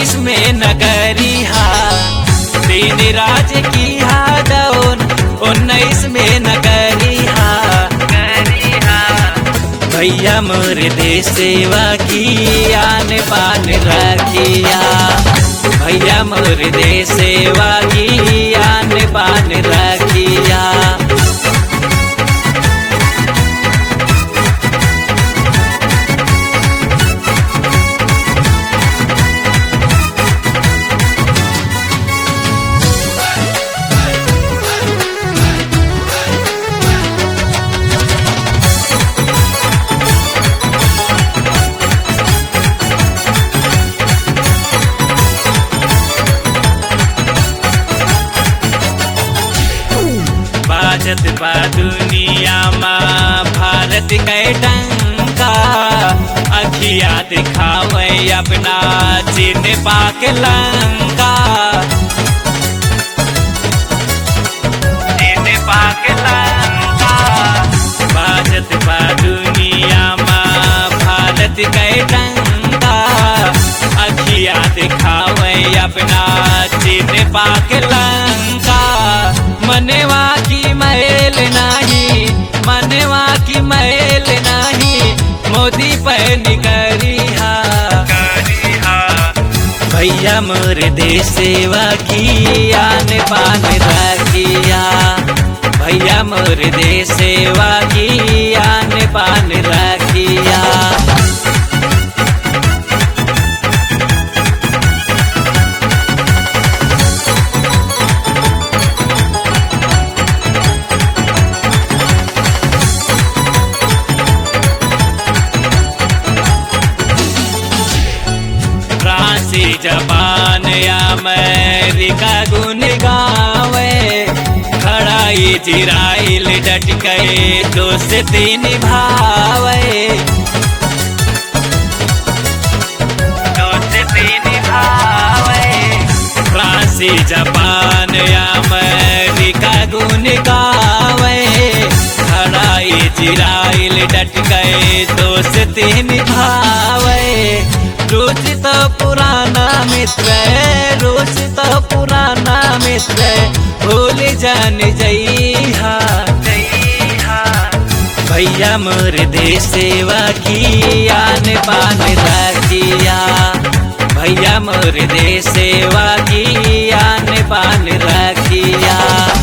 19 में नगरिया तीन राज की हादौन 19 में नगरिया भैया मोर देशवा की आन पान रखिया भैया मोर देशवा की आन पान रखिया। बाजत बा दुनिया माँ भारत के डंका अखिया दिखावे अपना चिन्ह पाक लंका चिन्ह पाक लंका। बाजत बा दुनिया माँ भारत के डंका अखिया दिखावे अपना चिन्ह पाक लंका। मनवा की मैल नहीं मनवा की मैल नहीं मोदी पर निगरिया भैया मोर देशवा की आन पान रखिया भैया मोर देशवा की आन पान रखिया। जापान अमेरिका गुन गावे खड़ा इजराइल डट गए दोस्ती निभावे दोस्ती निभावे। फ्रांस जापान अमेरिका गुन गावे खड़ा इजराइल डट गए दोस्ती निभावे। रोज तो पुराना मित्र रोज तो पुराना मित्र भूल जान जइहा भैया मोर देशवा की आन पान रखिया भैया मोर देशवा की आन पान रखिया।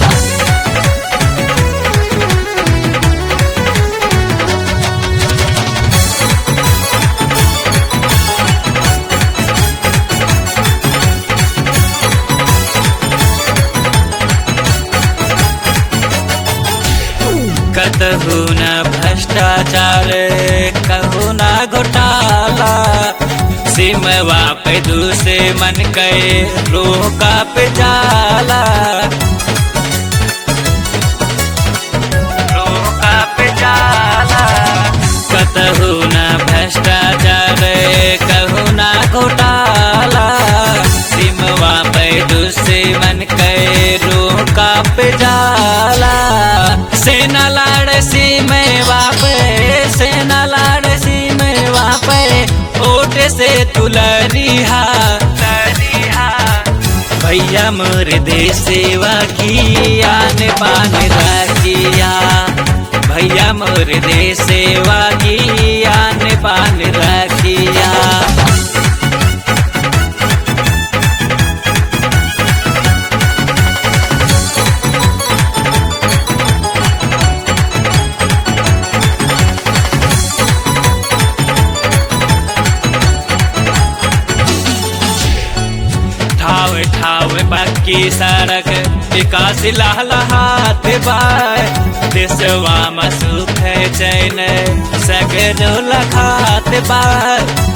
कतहु न भ्रष्टाचार कहू न घोटाला सिमवा पे दूसरे मन के रोका पे जाला रोका पे जाला। कतहु न भ्रष्टाचार कहू न घोटाला सिमवा पे दूसरे मन के रोका पे जाला। सेना लाड़ सी में वापे सेना लाड़ सी में वापे ओट से तुलरिहा भैया मोर देशवा की आन पान रखिया भैया मोर देशवा की आन पान रखिया। ठाव पक्की सड़क विकास लहलहात बाय देशवा में सुख चैन सगरो लखात बाय।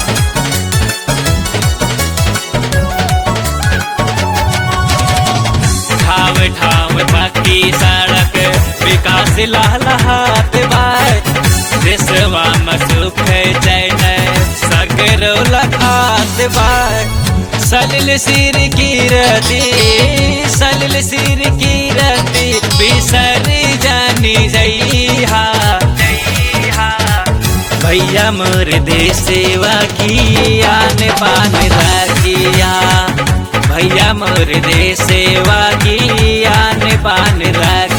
ठाव पक्की सड़क विकास लहलहात बाय देशवा में सुख चैन सगरो लखात बाय। सलिल सिर की रती बिसर जानी जइहा भैया मोर देशवा की आन पान रखिया मोर देशवा की आन बान रख